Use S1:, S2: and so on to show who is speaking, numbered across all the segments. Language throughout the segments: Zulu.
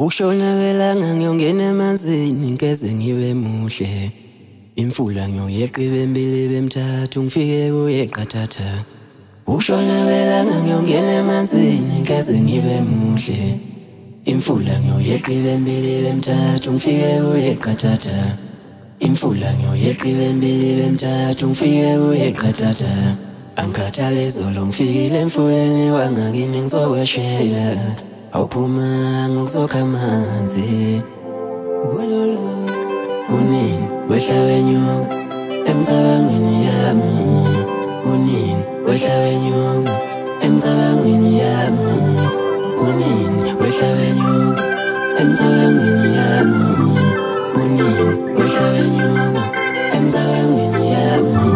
S1: Ukushona kwelanga ngiyongena emanzini ngeze ngibe muhle. Imfula ngiyoyeqa ibembili bemthathu ngifike kuye qathatha. Ukushona kwelanga ngiyongena emanzini ngeze ngibe muhle. Imfula ngiyoyeqa ibembili bemthathu ngifike kuye qathatha. Imfula ngiyoyeqa ibembili bemthathu ngifike kuye qathatha. Angikhathale izolo ngifikile emfuleni wangakini ngizoweshela. Awuphuma ngokuzokha amanzi. Kunini wehla wenyuka emcabangweni yami. Kunini wehla wenyuka emcabangweni yami. Kunini wehla wenyuka emcabangweni yami. Kunini wehla wenyuka emcabangweni yami.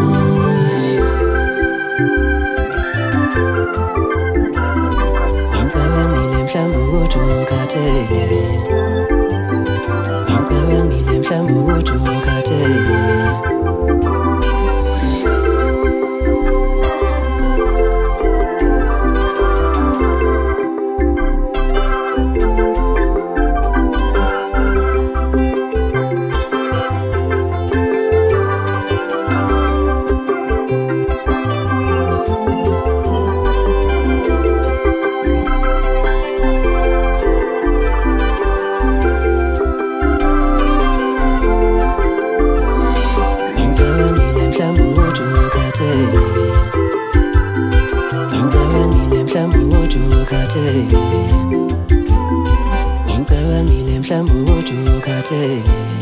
S1: Mhlambe ukuthi ukhathele. Ngicabangile mhlambe ukuthi ukhathele. Ngicabangile mhlambe ukuthi ukhathele.